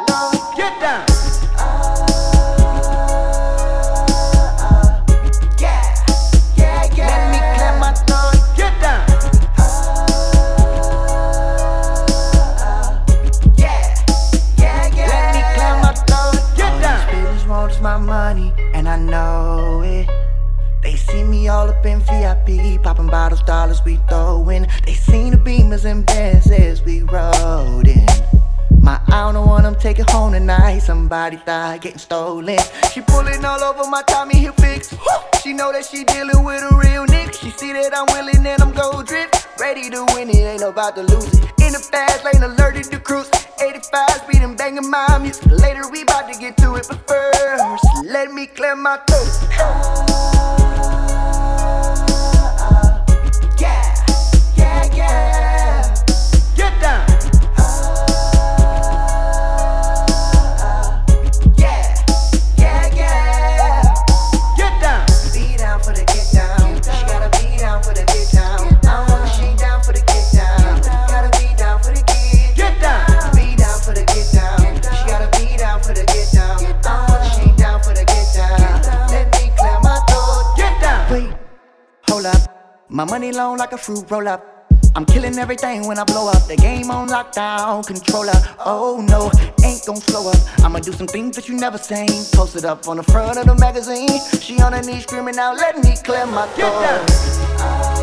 throat. Get down. Let me clear my throat. Get down. Let me clear my throat. Get down. All these bitches want is my money, and I know it. They see me all up in VIP, popping bottles, dollars we throwin'. They seen the Beamers and Benzes we rode in. My eye on the one I'm taking home tonight. Somebody thought getting stolen. She pulling all over my Tommy Hilfiger. She know that she dealing with a real nigga. She see that I'm willing and I'm gold drift. Ready to win it, ain't about to lose it. In the fast lane, alerted to cruise. 85 speed and banging my music. Later we about to get to it, but first let me clear my throat. Get down. Get down. Be down for the get down. She gotta be down for the get down. I wanna she down for the get down. Gotta be down for the Get down. Be down for the get down. She gotta be down for the get down. I wanna she down for the get down. Let me clear my throat. Get down. Wait, hold up. My money long like a fruit roll up. I'm killing everything when I blow up. The game on lockdown, controller. Oh no, ain't gon' slow up. I'ma do some things that you never seen. Post it up on the front of the magazine. She on her knees screaming out, let me clear my Get throat. down.